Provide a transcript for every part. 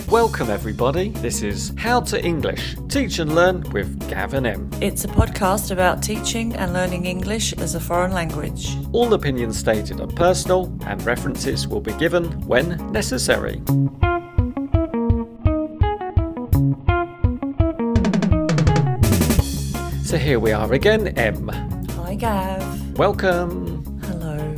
Welcome everybody, this is How to English, Teach and Learn with Gav and Em. It's a podcast about teaching and learning English as a foreign language. All opinions stated are personal and references will be given when necessary. So here we are again, Em. Hi Gav. Welcome. Hello.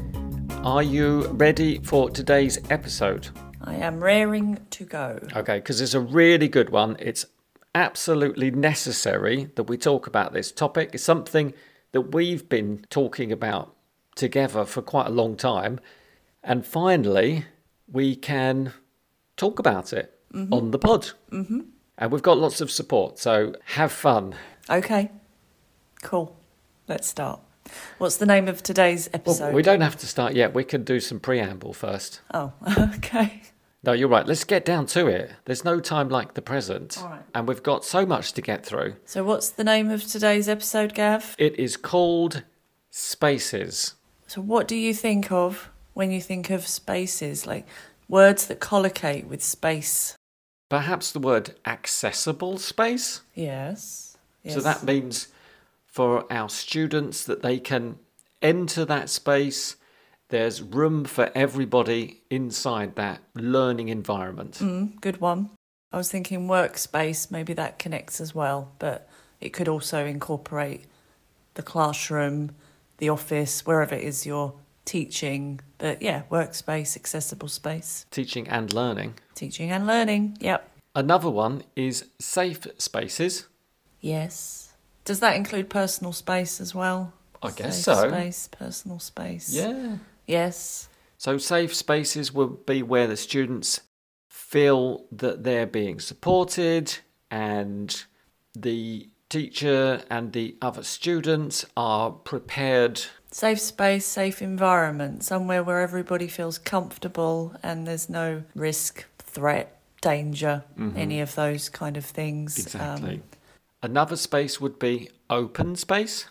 Are you ready for today's episode? I am raring to go. Okay, because it's a really good one. It's absolutely necessary that we talk about this topic. It's something that we've been talking about together for quite a long time. And finally, we can talk about it on the pod. Mm-hmm. And we've got lots of support, so have fun. Okay, cool. Let's start. What's the name of today's episode? Well, we don't have to start yet. We can do some preamble first. Oh, okay. No, you're right. Let's get down to it. There's no time like the present. All right. And we've got so much to get through. So what's the name of today's episode, Gav? It is called Spaces. So what do you think of when you think of spaces? Like words that collocate with space? Perhaps the word accessible space. Yes. So that means for our students that they can enter that space. There's room for everybody inside that learning environment. Good one. I was thinking workspace, maybe that connects as well, but it could also incorporate the classroom, the office, wherever it is you're teaching. But yeah, workspace, accessible space. Teaching and learning. Teaching and learning, yep. Another one is safe spaces. Yes. Does that include personal space as well? I guess Safe so. Space, personal space. Yeah. Yes. So safe spaces will be where the students feel that they're being supported and the teacher and the other students are prepared. Safe space, safe environment, somewhere where everybody feels comfortable and there's no risk, threat, danger, any of those kind of things. Exactly. Another space would be open space.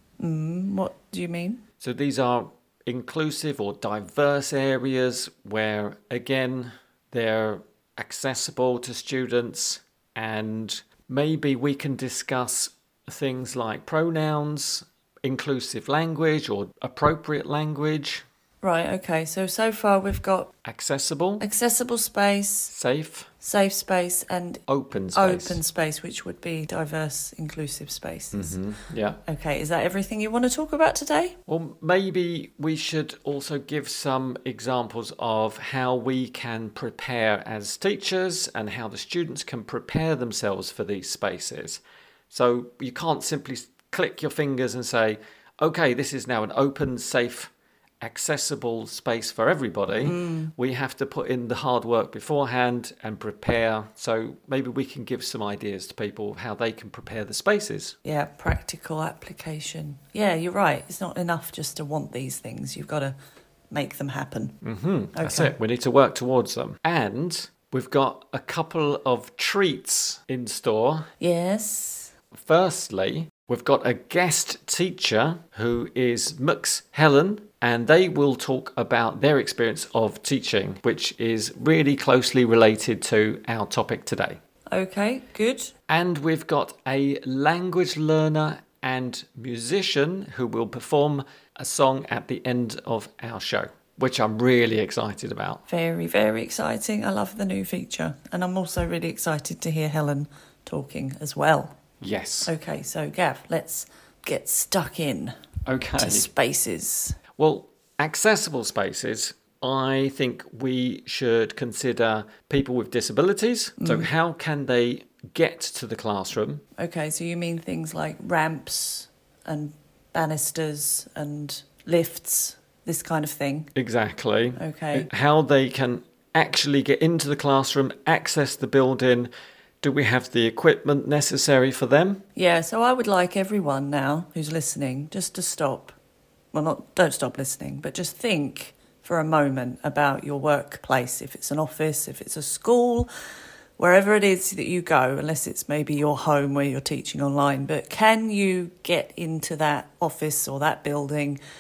What do you mean? So these are inclusive or diverse areas where, again, they're accessible to students and maybe we can discuss things like pronouns, inclusive language or appropriate language. Right, okay. So far we've got Accessible, space, safe, safe space and open space. open space, which would be diverse, inclusive spaces. Yeah. Okay, is that everything you want to talk about today? Well, maybe we should also give some examples of how we can prepare as teachers and how the students can prepare themselves for these spaces. So you can't simply click your fingers and say, okay, this is now an open, safe, accessible space for everybody. We have to put in the hard work beforehand and prepare. So maybe we can give some ideas to people of how they can prepare the spaces. Yeah, practical application. Yeah, you're right. It's not enough just to want these things. You've got to make them happen. That's it. We need to work towards them. And we've got a couple of treats in store. Yes. Firstly, we've got a guest teacher who is Mux Helen, and they will talk about their experience of teaching, which is really closely related to our topic today. Okay, good. And we've got a language learner and musician who will perform a song at the end of our show, which I'm really excited about. Very, very exciting. I love the new feature. And I'm also really excited to hear Helen talking as well. Yes. Okay, so Gav, let's get stuck in Okay. to spaces. Well, accessible spaces, I think we should consider people with disabilities. So how can they get to the classroom? Okay, so you mean things like ramps and banisters and lifts, this kind of thing? Exactly. Okay. How they can actually get into the classroom, access the building. Do we have the equipment necessary for them? Yeah, so I would like everyone now who's listening just to stop. Well, don't stop listening, but just think for a moment about your workplace. If it's an office, if it's a school, wherever it is that you go, unless it's maybe your home where you're teaching online. But can you get into that office or that building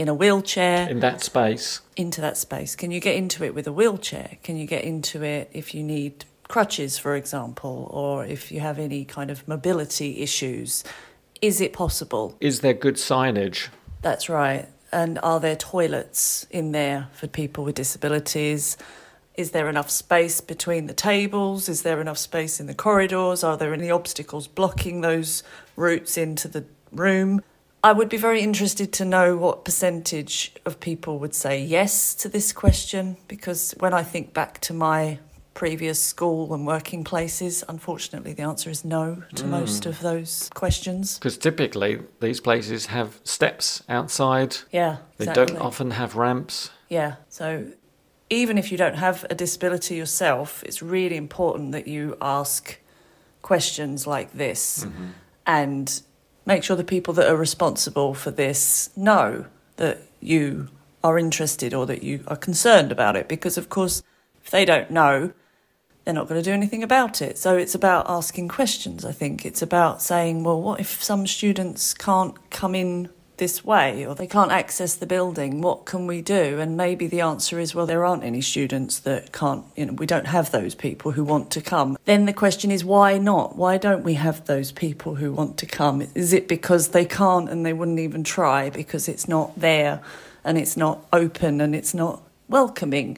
in a wheelchair. In that space. Into that space. Can you get into it with a wheelchair? Can you get into it if you need crutches, for example, or if you have any kind of mobility issues? Is it possible? Is there good signage? That's right. And are there toilets in there for people with disabilities? Is there enough space between the tables? Is there enough space in the corridors? Are there any obstacles blocking those routes into the room? I would be very interested to know what percentage of people would say yes to this question, because when I think back to my previous school and working places, unfortunately the answer is no to most of those questions. Because typically these places have steps outside. Yeah, They exactly. don't often have ramps. Yeah, so even if you don't have a disability yourself, it's really important that you ask questions like this and make sure the people that are responsible for this know that you are interested or that you are concerned about it, because of course if they don't know, they're not going to do anything about it. So it's about asking questions, I think. It's about saying, well, what if some students can't come in this way, or they can't access the building? What can we do? And maybe the answer is, well, there aren't any students that can't, we don't have those people who want to come. Then the question is, why not? Why don't we have those people who want to come? Is it because they can't and they wouldn't even try because it's not there and it's not open and it's not welcoming?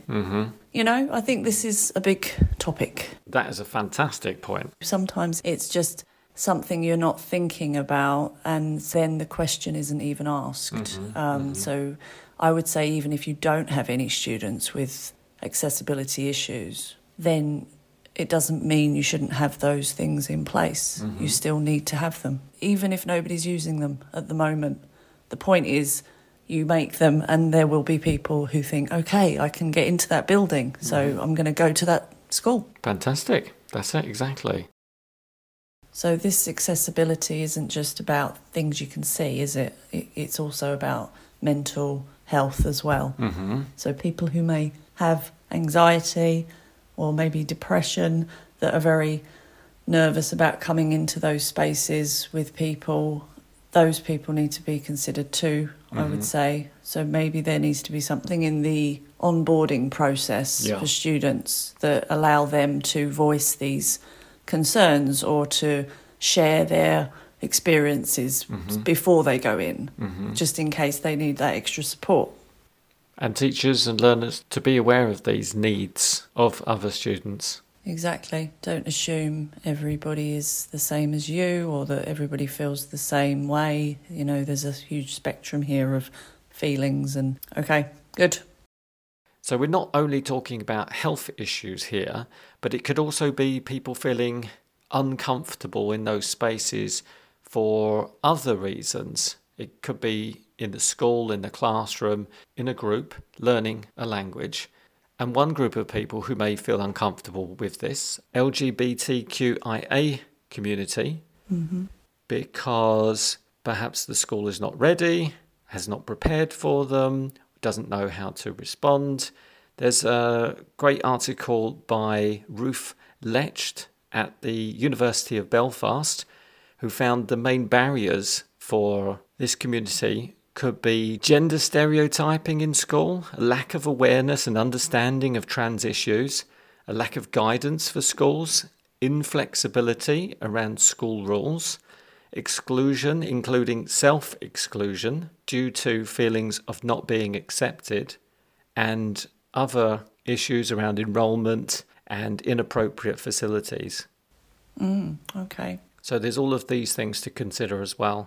I think this is a big topic. That is a fantastic point. Sometimes it's just something you're not thinking about, and then the question isn't even asked. So I would say even if you don't have any students with accessibility issues, then it doesn't mean you shouldn't have those things in place. You still need to have them, even if nobody's using them at the moment. The point is, you make them and there will be people who think, okay, I can get into that building, so I'm going to go to that school. Fantastic. That's it, exactly. So this accessibility isn't just about things you can see, is it? It's also about mental health as well. So people who may have anxiety or maybe depression, that are very nervous about coming into those spaces with people, those people need to be considered too, I would say. So maybe there needs to be something in the onboarding process for students that allow them to voice these concerns or to share their experiences before they go in, just in case they need that extra support. And teachers and learners to be aware of these needs of other students. Exactly. Don't assume everybody is the same as you or that everybody feels the same way. There's a huge spectrum here of feelings and... Okay, good. So we're not only talking about health issues here, but it could also be people feeling uncomfortable in those spaces for other reasons. It could be in the school, in the classroom, in a group, learning a language. And one group of people who may feel uncomfortable with this, LGBTQIA community, because perhaps the school is not ready, has not prepared for them, doesn't know how to respond. There's a great article by Ruth Lecht at the University of Belfast, who found the main barriers for this community could be gender stereotyping in school, a lack of awareness and understanding of trans issues, a lack of guidance for schools, inflexibility around school rules, exclusion, including self-exclusion due to feelings of not being accepted, and other issues around enrolment and inappropriate facilities. Okay. So there's all of these things to consider as well.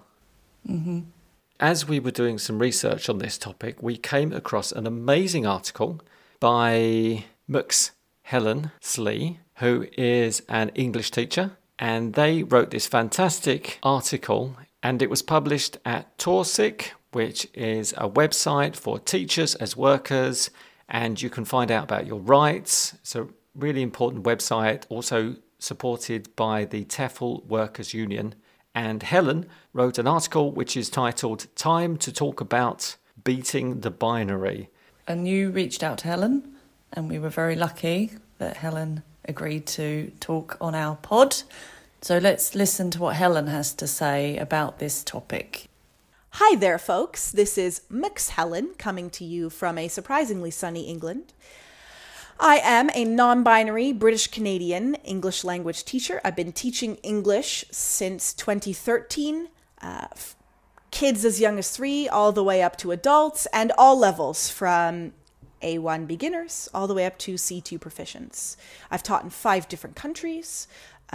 As we were doing some research on this topic, we came across an amazing article by Mux Helen Slee, who is an English teacher, and they wrote this fantastic article, and it was published at Torsic, which is a website for teachers as workers, and you can find out about your rights. It's a really important website, also supported by the TEFL Workers Union. And Helen wrote an article which is titled Time to Talk About Beating the Binary. And you reached out to Helen, and we were very lucky that Helen agreed to talk on our pod. So let's listen to what Helen has to say about this topic. Hi there, folks. This is Mix Helen coming to you from a surprisingly sunny England. I am a non-binary British Canadian English language teacher. I've been teaching English since 2013, kids as young as 3 all the way up to adults, and all levels from A1 beginners all the way up to C2 proficients. I've taught in 5 different countries,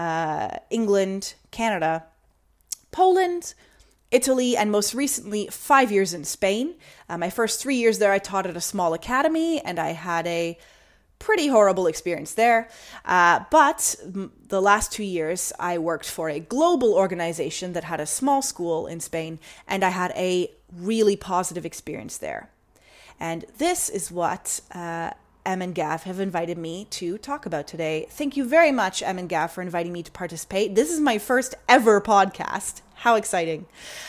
England, Canada, Poland, Italy, and most recently 5 years in Spain. My first 3 years there I taught at a small academy, and I had a pretty horrible experience there. But the last 2 years I worked for a global organization that had a small school in Spain, and I had a really positive experience there. And this is what Em and Gav have invited me to talk about today. Thank you very much, Em and Gav, for inviting me to participate. This is my first ever podcast. How exciting.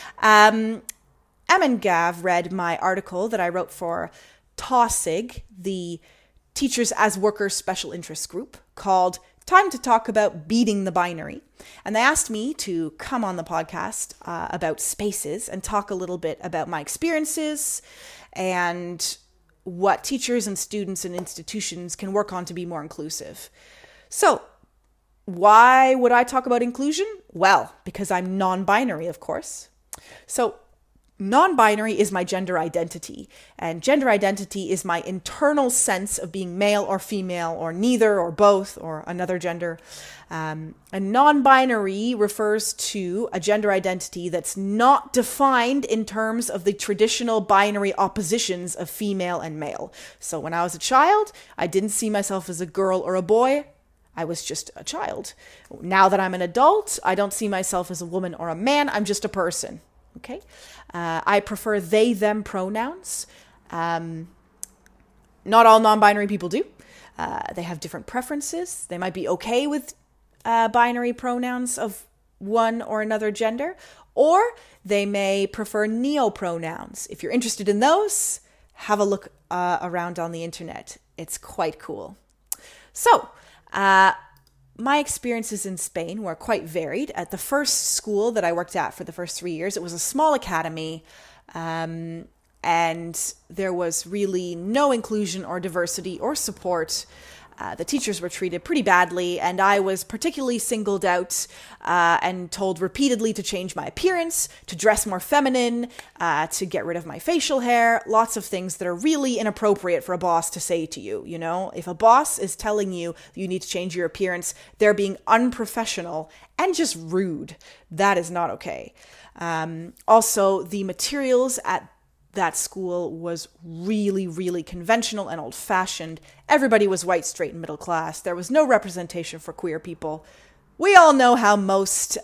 Em and Gav read my article that I wrote for TAWSIG, the Teachers as Workers Special Interest Group, called Time to Talk About Beating the Binary. And they asked me to come on the podcast about spaces and talk a little bit about my experiences and what teachers and students and institutions can work on to be more inclusive. So, why would I talk about inclusion? Well, because I'm non-binary, of course. So, non-binary is my gender identity, and gender identity is my internal sense of being male or female or neither or both or another gender. And non-binary refers to a gender identity that's not defined in terms of the traditional binary oppositions of female and male. So when I was a child, I didn't see myself as a girl or a boy. I was just a child. Now that I'm an adult, I don't see myself as a woman or a man. I'm just a person. Okay? I prefer they, them pronouns. Not all non-binary people do. They have different preferences. They might be okay with binary pronouns of one or another gender, or they may prefer neo-pronouns. If you're interested in those, have a look around on the internet. It's quite cool. So, my experiences in Spain were quite varied. At the first school that I worked at for the first 3 years, it was a small academy, and there was really no inclusion or diversity or support. The teachers were treated pretty badly, and I was particularly singled out and told repeatedly to change my appearance, to dress more feminine, to get rid of my facial hair, lots of things that are really inappropriate for a boss to say to you, you know? If a boss is telling you you need to change your appearance, they're being unprofessional and just rude. That is not okay. Also, the materials at that school was really, really conventional and old-fashioned. Everybody was white, straight, and middle class. There was no representation for queer people. We all know how most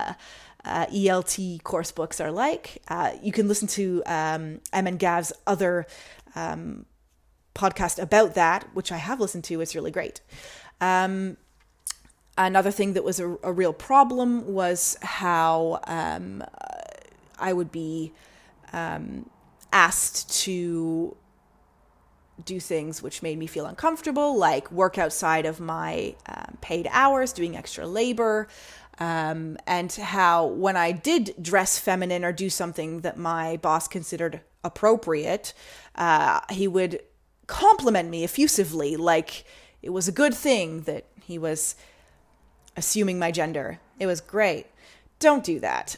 ELT course books are like. You can listen to Em and Gav's other podcast about that, which I have listened to. It's really great. Another thing that was a real problem was how I would be asked to do things which made me feel uncomfortable, like work outside of my paid hours, doing extra labor, and how when I did dress feminine or do something that my boss considered appropriate, he would compliment me effusively, like it was a good thing that he was assuming my gender. It was great. Don't do that.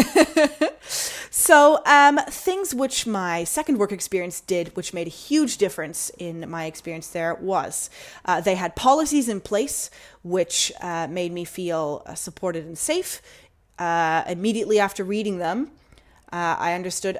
So, things which my second work experience did, which made a huge difference in my experience there, was they had policies in place which made me feel supported and safe. Immediately after reading them, I understood,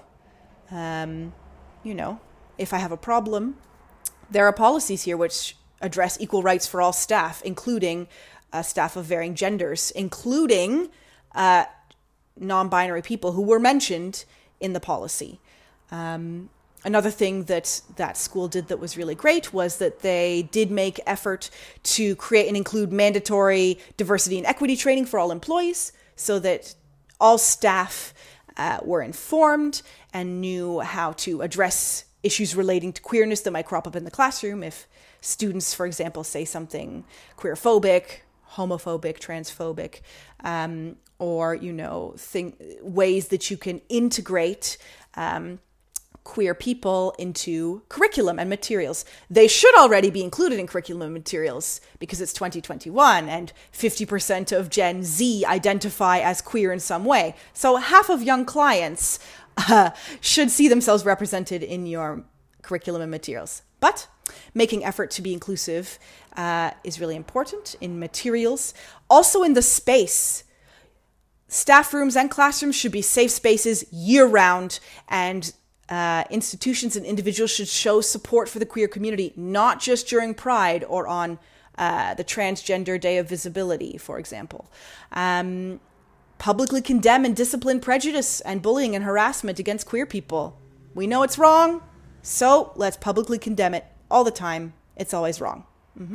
if I have a problem, there are policies here which address equal rights for all staff, including staff of varying genders, including non-binary people who were mentioned in the policy. Another thing that school did that was really great was that they did make effort to create and include mandatory diversity and equity training for all employees so that all staff were informed and knew how to address issues relating to queerness that might crop up in the classroom. If students, for example, say something queerphobic homophobic, transphobic, or, ways that you can integrate queer people into curriculum and materials. They should already be included in curriculum and materials because it's 2021 and 50% of Gen Z identify as queer in some way. So half of young clients should see themselves represented in your curriculum and materials. But making effort to be inclusive is really important in materials. Also in the space. Staff rooms and classrooms should be safe spaces year-round, and institutions and individuals should show support for the queer community, not just during Pride or on the Transgender Day of Visibility, for example. Publicly condemn and discipline prejudice and bullying and harassment against queer people. We know it's wrong, so let's publicly condemn it all the time. It's always wrong.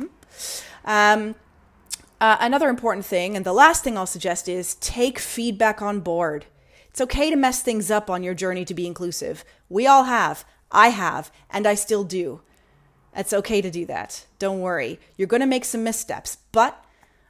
Another important thing, and the last thing I'll suggest, is take feedback on board. It's okay to mess things up on your journey to be inclusive. We all have. I have, and I still do. It's okay to do that. Don't worry. You're going to make some missteps, but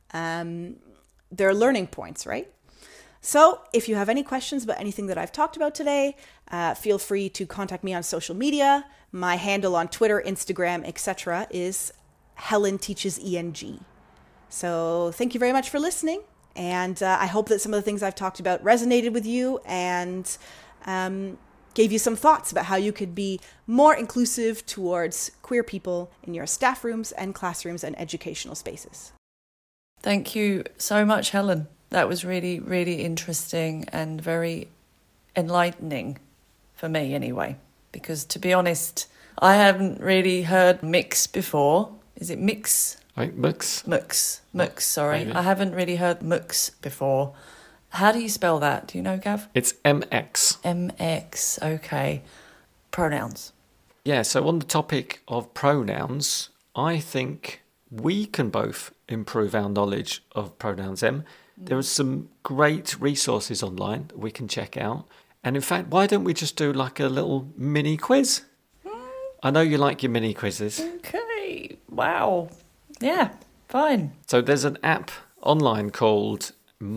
there are learning points, right? So if you have any questions about anything that I've talked about today, feel free to contact me on social media. My handle on Twitter, Instagram, etc. is Helen Teaches ENG. So thank you very much for listening. And I hope that some of the things I've talked about resonated with you and gave you some thoughts about how you could be more inclusive towards queer people in your staff rooms and classrooms and educational spaces. Thank you so much, Helen. That was really, really interesting and very enlightening for me anyway. Because to be honest, I haven't really heard mix before. Is it mix? Right, mux. Mux, sorry. Maybe. I haven't really heard mux before. How do you spell that? Do you know, Gav? It's MX. MX, okay. Pronouns. Yeah, so on the topic of pronouns, I think we can both improve our knowledge of pronouns M. There are some great resources online that we can check out. And in fact, why don't we just do like a little mini quiz? I know you like your mini quizzes. Okay, wow. Yeah, fine. So there's an app online called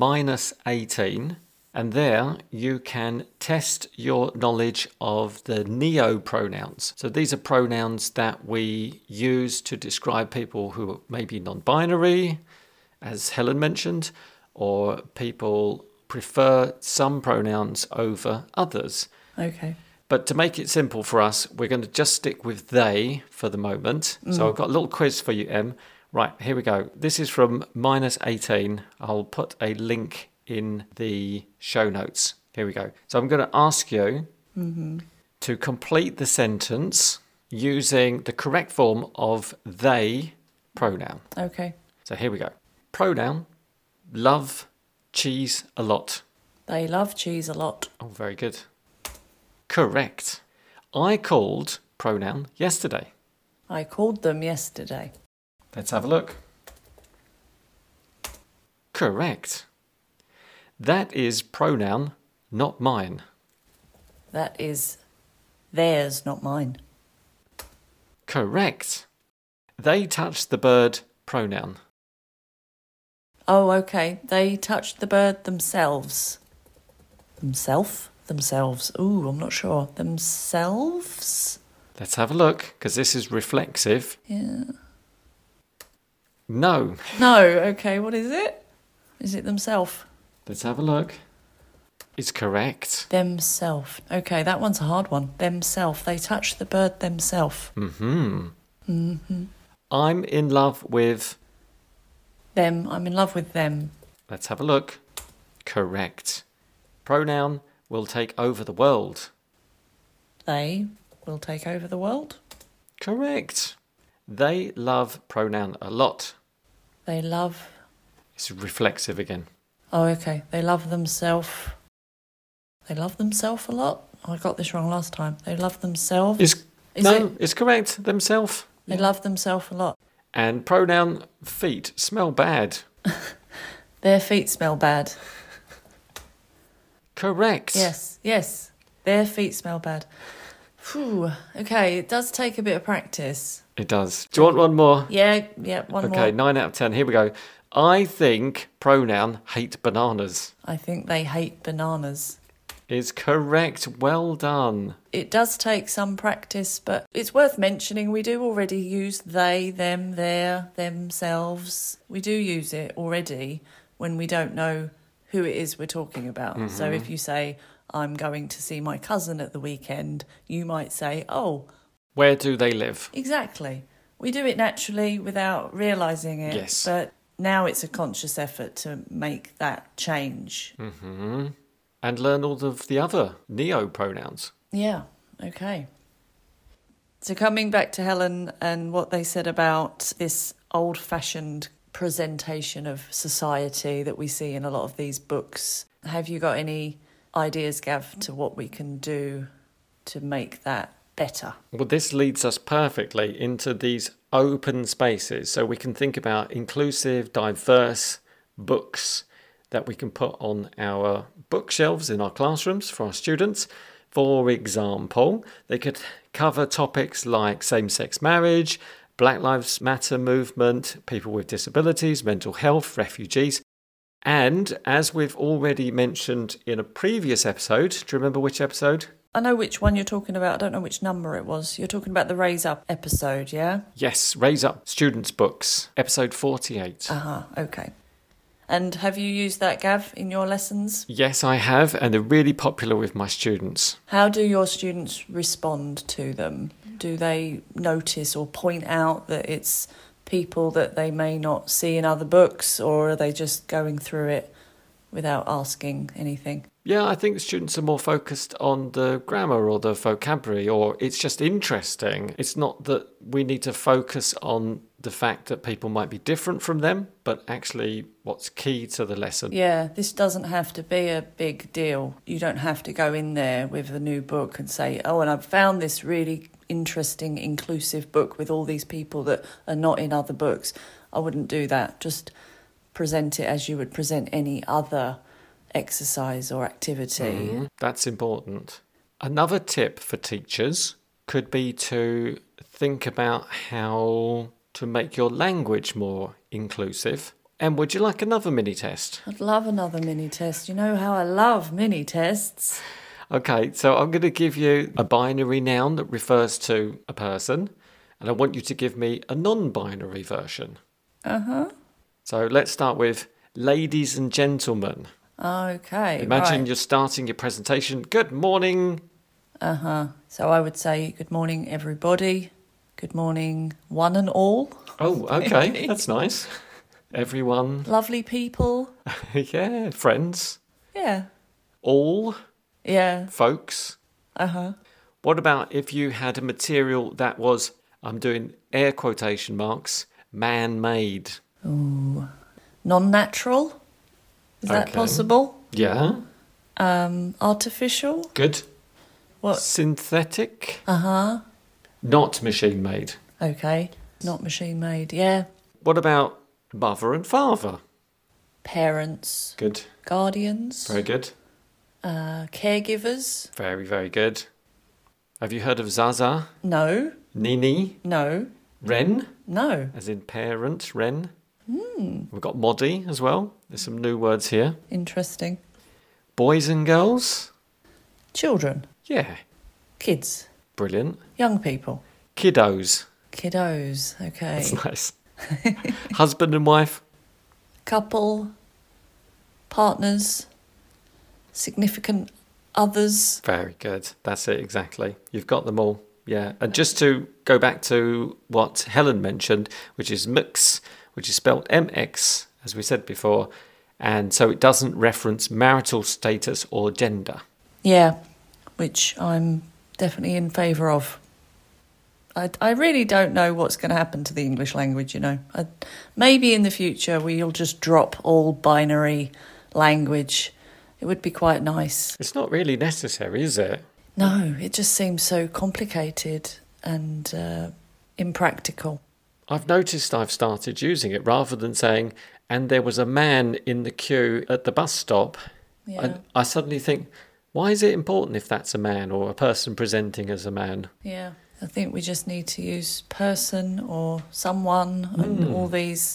-18, and there you can test your knowledge of the neo-pronouns. So these are pronouns that we use to describe people who are maybe non-binary, as Helen mentioned, or people prefer some pronouns over others. Okay. But to make it simple for us, we're going to just stick with they for the moment. So I've got a little quiz for you, Em. Right, here we go. This is from -18. I'll put a link in the show notes. Here we go. So I'm going to ask you to complete the sentence using the correct form of they pronoun. Okay. So here we go. Pronoun, love cheese a lot. They love cheese a lot. Oh, very good. Correct. I called pronoun yesterday. I called them yesterday. Let's have a look. Correct. That is pronoun, not mine. That is theirs, not mine. Correct. They touched the bird, pronoun. Oh, okay. They touched the bird themselves. Themselves. Ooh, I'm not sure. Themselves? Let's have a look, because this is reflexive. Yeah. No. No, okay. What is it? Is it themself? Let's have a look. It's correct. Themself. Okay, that one's a hard one. Themself. They touched the bird themself. I'm in love with... Them. I'm in love with them. Let's have a look. Correct. Pronoun will take over the world. They will take over the world. Correct. They love pronoun a lot. They love... It's reflexive again. Oh, okay. They love themselves. They love themselves a lot? Oh, I got this wrong last time. They love themselves. It's correct. Themself. They love themselves a lot. And pronoun feet smell bad. Their feet smell bad. Correct. Yes. Their feet smell bad. Phew. Okay, it does take a bit of practice. It does. Do you want one more? Yeah, one more. Okay, 9 out of 10. Here we go. I think pronoun hate bananas I think they hate bananas. is correct. Well done. It does take some practice, but it's worth mentioning we do already use they, them, their, themselves. We do use it already when we don't know who it is we're talking about. So if you say, I'm going to see my cousin at the weekend, you might say, oh, Where do they live? exactly. We do it naturally without realising it. Yes. But now it's a conscious effort to make that change. And learn all of the other neo-pronouns. Yeah, okay. So coming back to Helen and what they said about this old-fashioned presentation of society that we see in a lot of these books, have you got any ideas, Gav, to what we can do to make that better? Well, this leads us perfectly into these open spaces. So we can think about inclusive, diverse books that we can put on our bookshelves in our classrooms for our students. For example, they could cover topics like same-sex marriage, Black Lives Matter movement, people with disabilities, mental health, refugees. And as we've already mentioned in a previous episode, do you remember which episode? I know which one you're talking about. I don't know which number it was. You're talking about the Raise Up episode, yeah? Yes, Raise Up Students' Books, episode 48. Okay. And have you used that, Gav, in your lessons? Yes, I have, and they're really popular with my students. How do your students respond to them? Do they notice or point out that it's people that they may not see in other books, or are they just going through it without asking anything? Yeah, I think the students are more focused on the grammar or the vocabulary, or it's just interesting. It's not that we need to focus on the fact that people might be different from them, but actually what's key to the lesson. Yeah, this doesn't have to be a big deal. You don't have to go in there with a new book and say, oh, and I've found this really interesting, inclusive book with all these people that are not in other books. I wouldn't do that. Just present it as you would present any other exercise or activity. That's important. Another tip for teachers could be to think about how to make your language more inclusive. And would you like another mini test? I'd love another mini test. You know how I love mini tests. Okay, so I'm going to give you a binary noun that refers to a person, and I want you to give me a non-binary version. So let's start with ladies and gentlemen. Okay. Imagine right. you're starting your presentation. Good morning. So I would say good morning, everybody. Good morning, one and all. Oh, okay, that's nice. Everyone. Lovely people. Yeah, friends. Yeah. All Yeah. folks. What about if you had a material that was, I'm doing air quotation marks, man-made? Non-natural. Is that Okay. possible? Yeah. Artificial. Good. What? Synthetic? Not machine-made. Okay. Not machine made. Yeah. What about mother and father? Parents. Good. Guardians. Very good. Caregivers. Very, very good. Have you heard of Zaza? No. Nini? No. Ren? No. As in parent, Ren. We've got Moddy as well. There's some new words here. Interesting. Boys and girls? Children. Yeah. Kids. Brilliant. Young people. Kiddos. Kiddos. Okay. That's nice. Husband and wife? Couple. Partners. Significant others. Very good. That's it, exactly. You've got them all. Yeah. And just to go back to what Helen mentioned, which is mix, which is spelled MX, as we said before. And so it doesn't reference marital status or gender. Yeah. Which I'm definitely in favour of. I really don't know what's going to happen to the English language, you know. Maybe in the future we'll just drop all binary language. It would be quite nice. It's not really necessary, is it? No, it just seems so complicated and impractical. I've noticed I've started using it rather than saying, and there was a man in the queue at the bus stop. Yeah. I suddenly think, why is it important if that's a man or a person presenting as a man? Yeah. I think we just need to use person or someone and all these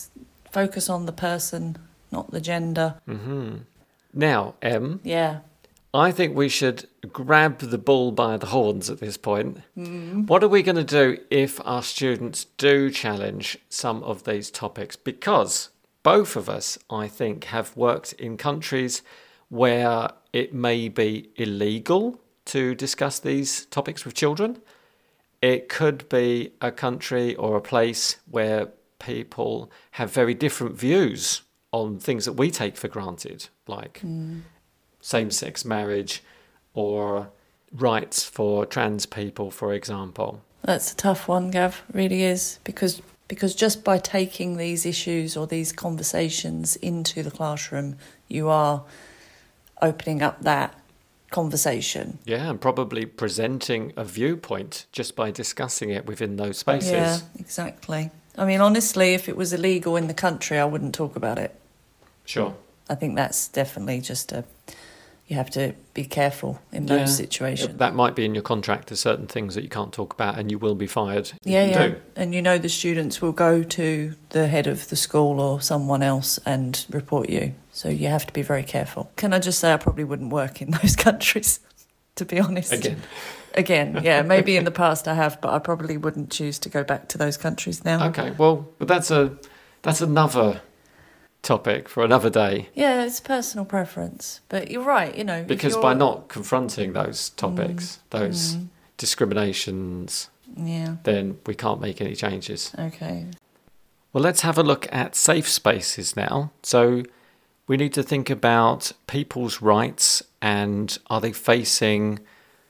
Focus on the person, not the gender. Now, Em, Yeah. I think we should grab the bull by the horns at this point. What are we going to do if our students do challenge some of these topics? Because both of us, I think, have worked in countries where it may be illegal to discuss these topics with children. It could be a country or a place where people have very different views on things that we take for granted, like same-sex marriage or rights for trans people, for example. That's a tough one, Gav, really is, because just by taking these issues or these conversations into the classroom, you are opening up that conversation. Yeah, and probably presenting a viewpoint just by discussing it within those spaces. Yeah, exactly. I mean, honestly, if it was illegal in the country, I wouldn't talk about it. Sure. I think that's definitely just you have to be careful in those situations. That might be in your contract. There's certain things that you can't talk about and you will be fired. Yeah. And the students will go to the head of the school or someone else and report you. So you have to be very careful. Can I just say I probably wouldn't work in those countries, to be honest. Again, yeah. Maybe in the past I have, but I probably wouldn't choose to go back to those countries now. Okay, well, but that's another topic for another day. Yeah, it's personal preference. But you're right, Because by not confronting those topics, those discriminations, then we can't make any changes. Okay. Well, let's have a look at safe spaces now. So we need to think about people's rights and are they facing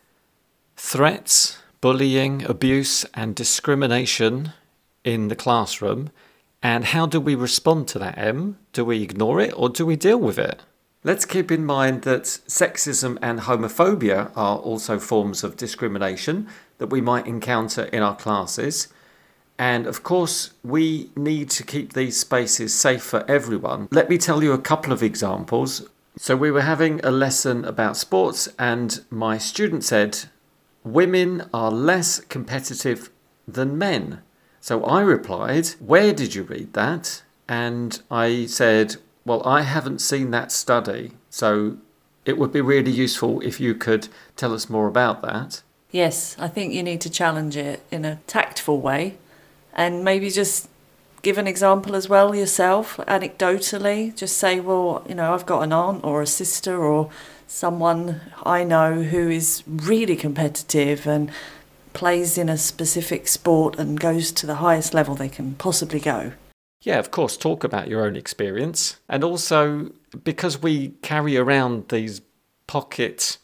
threats, bullying, abuse and discrimination in the classroom? And how do we respond to that, Em? Do we ignore it or do we deal with it? Let's keep in mind that sexism and homophobia are also forms of discrimination that we might encounter in our classes. And of course, we need to keep these spaces safe for everyone. Let me tell you a couple of examples. So we were having a lesson about sports and my student said, women are less competitive than men. So I replied, where did you read that? And I said, well, I haven't seen that study. So it would be really useful if you could tell us more about that. Yes, I think you need to challenge it in a tactful way and maybe just give an example as well yourself, anecdotally. Just say, well, I've got an aunt or a sister or someone I know who is really competitive and plays in a specific sport and goes to the highest level they can possibly go. Yeah, of course, talk about your own experience. And also, because we carry around these pocket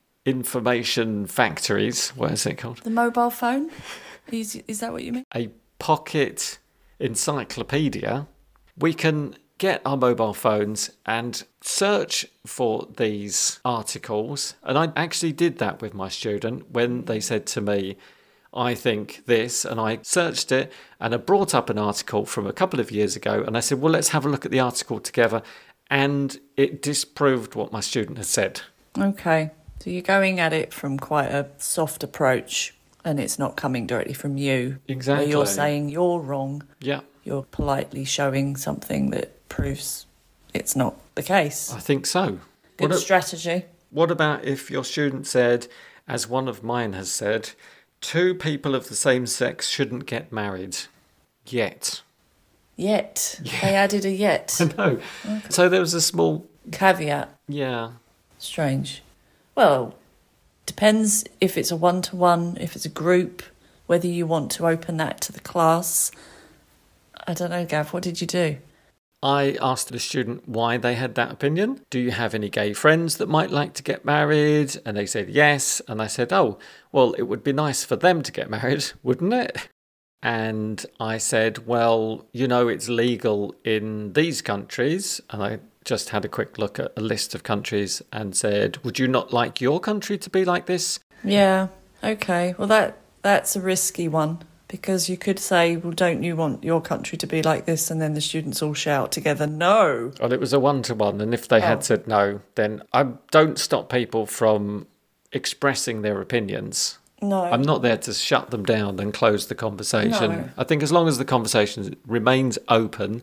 information factories, what is it called? The mobile phone? Is that what you mean? A pocket encyclopedia. We can get our mobile phones and search for these articles. And I actually did that with my student when they said to me, I think this, and I searched it and I brought up an article from a couple of years ago and I said, well, let's have a look at the article together. And it disproved what my student had said. Okay. So you're going at it from quite a soft approach and it's not coming directly from you. Exactly. Where you're saying you're wrong. Yeah. You're politely showing something that proves it's not the case. I think so. Good strategy. What about if your student said, as one of mine has said, 2 people of the same sex shouldn't get married yet? Yet. Yeah. They added a yet. I know. Okay. So there was a small caveat. Yeah. Strange. Well, depends if it's a one-to-one, if it's a group, whether you want to open that to the class. I don't know, Gav, what did you do? I asked the student why they had that opinion. Do you have any gay friends that might like to get married? And they said yes. And I said, oh, well, it would be nice for them to get married, wouldn't it? And I said, well, it's legal in these countries. And I just had a quick look at a list of countries and said, would you not like your country to be like this? Yeah, okay. Well, that's a risky one. Because you could say, well, don't you want your country to be like this? And then the students all shout together, no. Well, it was a one-to-one. And if they had said no, then I don't stop people from expressing their opinions. No. I'm not there to shut them down and close the conversation. No. I think as long as the conversation remains open,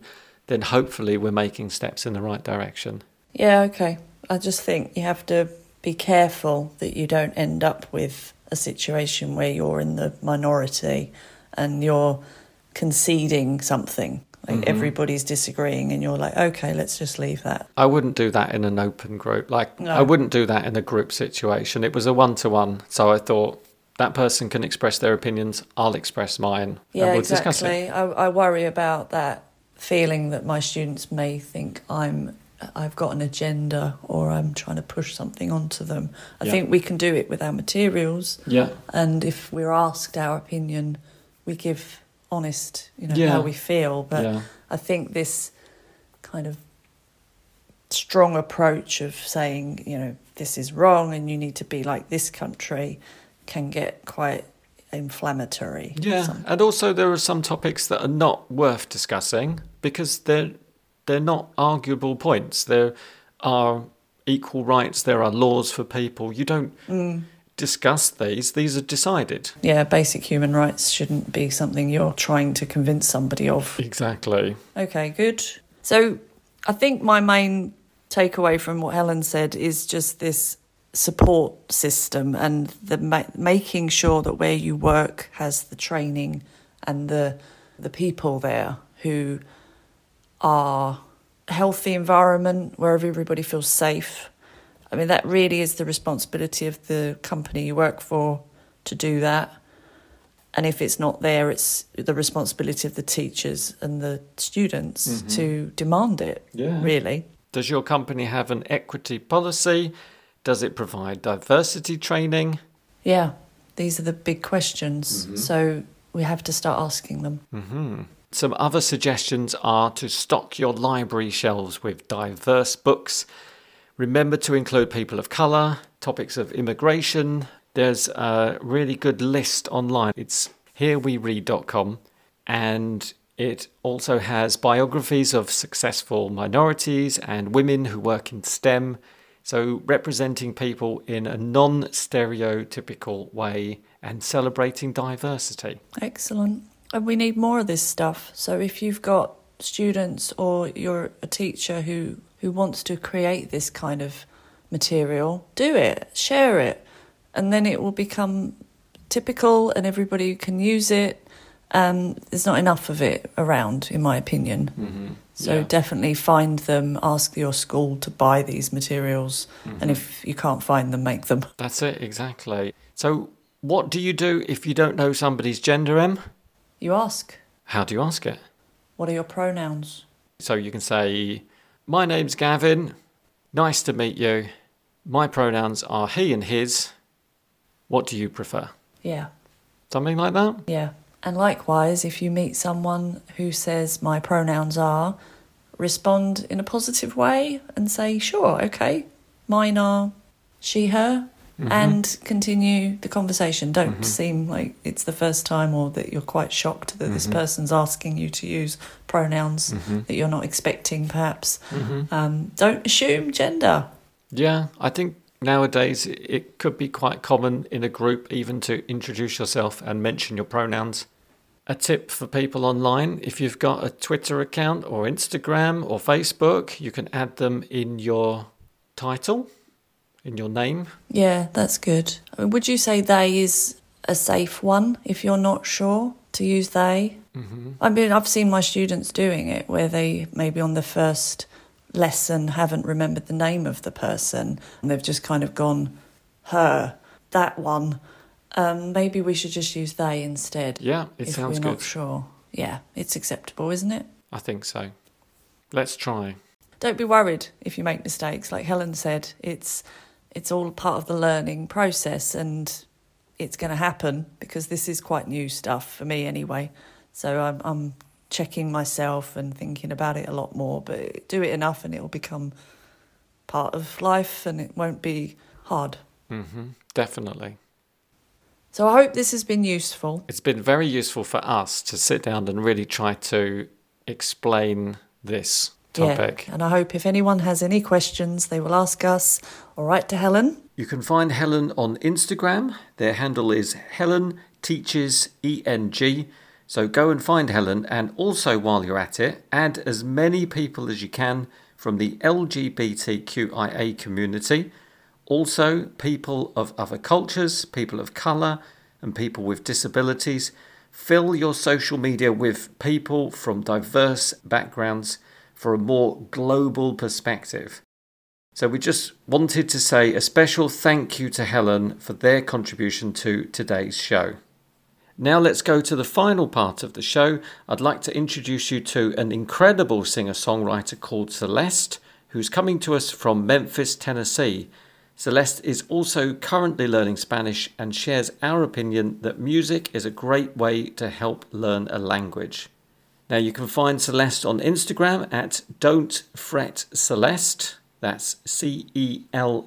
then hopefully we're making steps in the right direction. Yeah, okay. I just think you have to be careful that you don't end up with a situation where you're in the minority and you're conceding something. Like everybody's disagreeing and you're like, okay, let's just leave that. I wouldn't do that in an open group. No. I wouldn't do that in a group situation. It was a one-to-one. So I thought that person can express their opinions, I'll express mine. Yeah, and we'll exactly. discuss it. I worry about that feeling that my students may think I've got an agenda or I'm trying to push something onto them. I think we can do it with our materials. Yeah. And if we're asked our opinion, we give honest, Yeah. how we feel. But Yeah. I think this kind of strong approach of saying, this is wrong and you need to be like this country can get quite inflammatory. Yeah, and also there are some topics that are not worth discussing because they're not arguable points. There are equal rights, there are laws for people. You don't discuss these are decided. Yeah, basic human rights shouldn't be something you're trying to convince somebody of. Exactly. Okay, good. So I think my main takeaway from what Helen said is just this support system and the making sure that where you work has the training and the people there who are a healthy environment where everybody feels safe. I mean, that really is the responsibility of the company you work for to do that. And if it's not there, it's the responsibility of the teachers and the students to demand it, really. Does your company have an equity policy? Does it provide diversity training? Yeah, these are the big questions. So we have to start asking them. Some other suggestions are to stock your library shelves with diverse books. Remember to include people of colour, topics of immigration. There's a really good list online. It's hereweread.com, and it also has biographies of successful minorities and women who work in STEM. So representing people in a non-stereotypical way and celebrating diversity. Excellent. And we need more of this stuff. So if you've got students or you're a teacher who wants to create this kind of material, do it, share it, and then it will become typical and everybody can use it. There's not enough of it around, in my opinion. So definitely find them, ask your school to buy these materials, and if you can't find them, make them. That's it, exactly. So what do you do if you don't know somebody's gender, Em? You ask, How do you ask it? what are your pronouns? So you can say, my name's Gavin, nice to meet you. My pronouns are he and his. What do you prefer? Yeah, Something like that? yeah. And likewise, if you meet someone who says my pronouns are, respond in a positive way and say, sure, okay, mine are she, her, and continue the conversation. Don't seem like it's the first time or that you're quite shocked that this person's asking you to use pronouns that you're not expecting, perhaps. Don't assume gender. Yeah, I think nowadays it could be quite common in a group even to introduce yourself and mention your pronouns. A tip for people online, if you've got a Twitter account or Instagram or Facebook, you can add them in your title, in your name. Yeah, that's good. I mean, would you say they is a safe one if you're not sure to use they? I mean, I've seen my students doing it where they maybe on the first lesson haven't remembered the name of the person and they've just kind of gone, her, that one. Maybe we should just use they instead. Yeah, it sounds if we're good. not sure. Yeah, it's acceptable, isn't it? I think so. Let's try. Don't be worried if you make mistakes. Like Helen said, it's all part of the learning process and it's going to happen because this is quite new stuff for me anyway. So I'm checking myself and thinking about it a lot more, but do it enough and it'll become part of life and it won't be hard. Definitely. So I hope this has been useful. It's been very useful for us to sit down and really try to explain this topic. Yeah, and I hope if anyone has any questions, they will ask us or write to Helen. You can find Helen on Instagram. Their handle is Helen Teaches ENG. So go and find Helen, and also while you're at it, add as many people as you can from the LGBTQIA community, also people of other cultures, people of colour, and people with disabilities. Fill your social media with people from diverse backgrounds for a more global perspective. So we just wanted to say a special thank you to Helen for their contribution to today's show. Now let's go to the final part of the show. I'd like to introduce you to an incredible singer-songwriter called Celeste, who's coming to us from Memphis, Tennessee. Celeste is also currently learning Spanish and shares our opinion that music is a great way to help learn a language. Now you can find Celeste on Instagram at Don't Fret Celeste, that's Celest,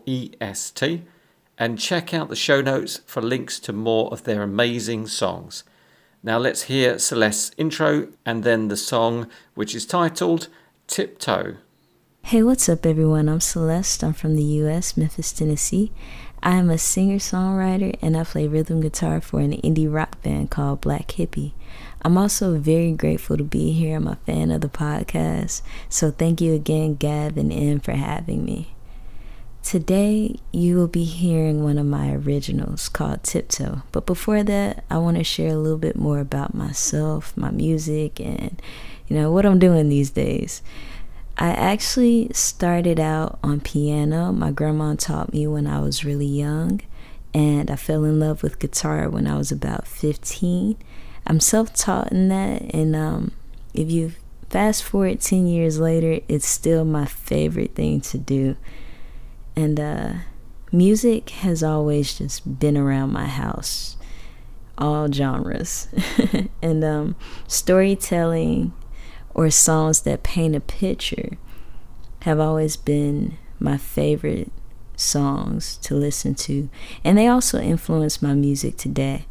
and check out the show notes for links to more of their amazing songs. Now let's hear Celeste's intro and then the song, which is titled Tiptoe. Hey, what's up everyone? I'm Celeste. I'm from the US, Memphis, Tennessee. I am a singer-songwriter and I play rhythm guitar for an indie rock band called Black Hippie. I'm also very grateful to be here. I'm a fan of the podcast. So thank you again, Gav and Em, for having me. Today, you will be hearing one of my originals called Tiptoe. But before that, I want to share a little bit more about myself, my music, and what I'm doing these days. I actually started out on piano. My grandma taught me when I was really young, and I fell in love with guitar when I was about 15. I'm self-taught in that, and if you fast forward 10 years later, it's still my favorite thing to do. And music has always just been around my house, all genres. And storytelling or songs that paint a picture have always been my favorite songs to listen to. And they also influence my music today.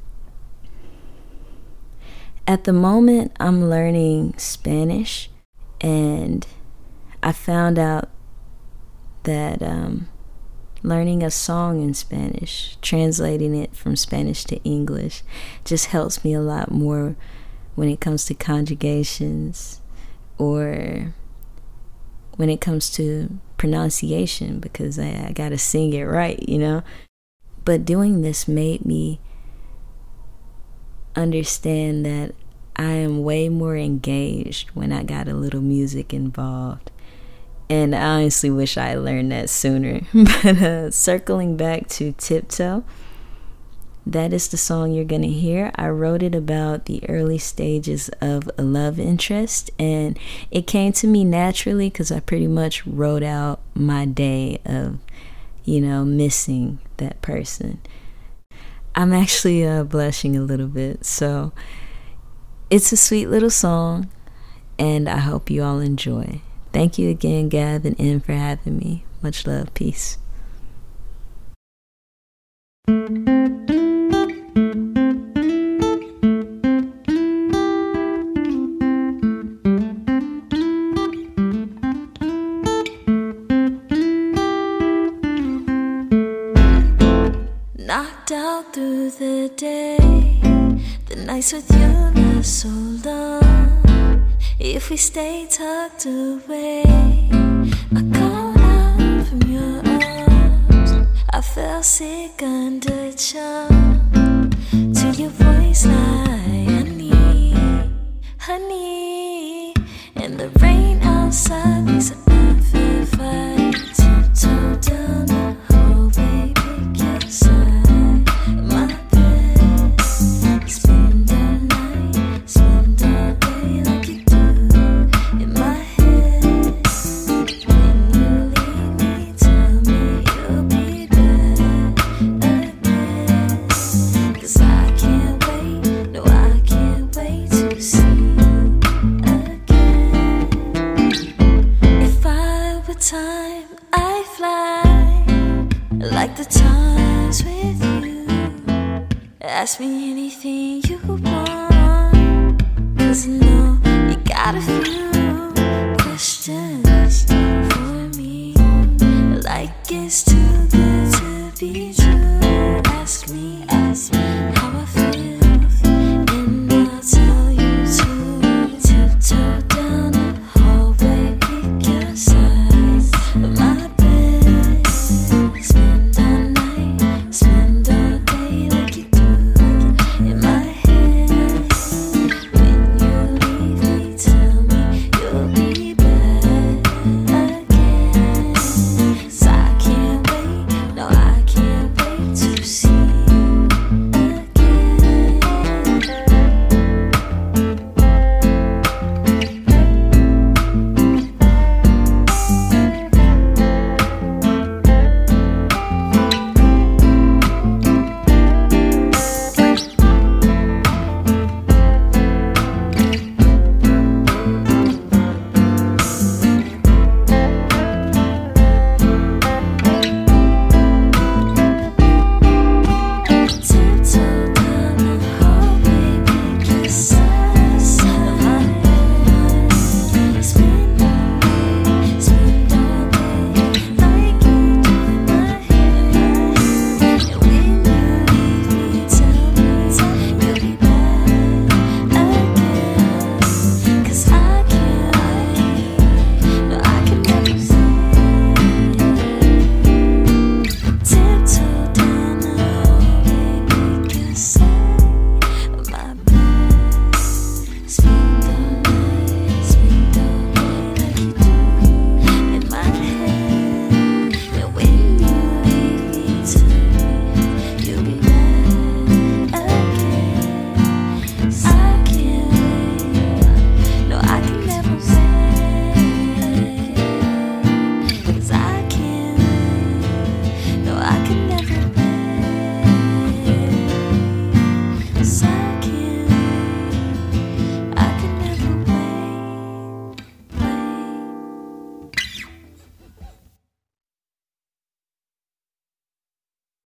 At the moment, I'm learning Spanish, and I found out that learning a song in Spanish, translating it from Spanish to English, just helps me a lot more when it comes to conjugations or when it comes to pronunciation, because I gotta sing it right, But doing this made me understand that I am way more engaged when I got a little music involved. And I honestly wish I had learned that sooner. But circling back to Tiptoe, that is the song you're going to hear. I wrote it about the early stages of a love interest, and it came to me naturally because I pretty much wrote out my day of, missing that person. I'm actually blushing a little bit, so it's a sweet little song, and I hope you all enjoy. Thank you again, Gav and Em, for having me. Much love. Peace. Knocked out through the day, the nights with you last so long. If we stay tucked away, I call out from your arms. I felt sick under charm. To your voice like honey, honey. And the rain outside makes an unfair fight. Tiptoe down the hallway, pick your side. My bed, spend the night, spend all day like you do. In my head, when you leave me, tell me you'll be back again. 'Cause I can't wait, no I can't wait to see you again. If I were time, I'd fly like the times with you. Ask me anything you want, 'cause I know you got a few questions for me, like it's too good to be true. Ask me how I feel, and I'll tell space.